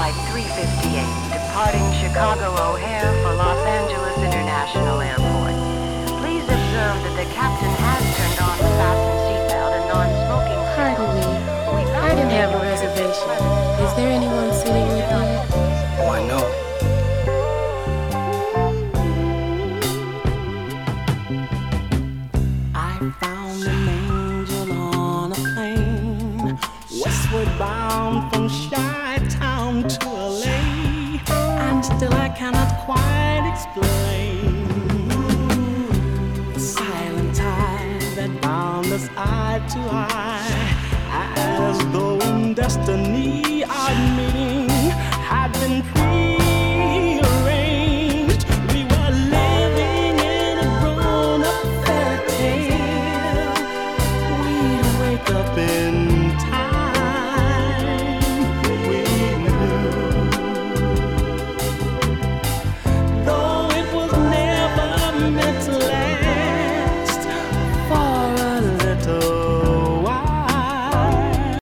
Flight 358, departing Chicago O'Hare for Los Angeles International Airport. Please observe that the captain has turned on the fasten seatbelt and non-smoking Pardon me. I didn't have a reservation. Is there anyone sitting with me? Why, no. I found an angel on a plane, westward bound from Chi-Town to LA, and still I cannot quite explain the silent tie that bound us eye to eye, as though in destiny our meeting had been prearranged. We were living in a grown-up fairy tale. We'd wake up in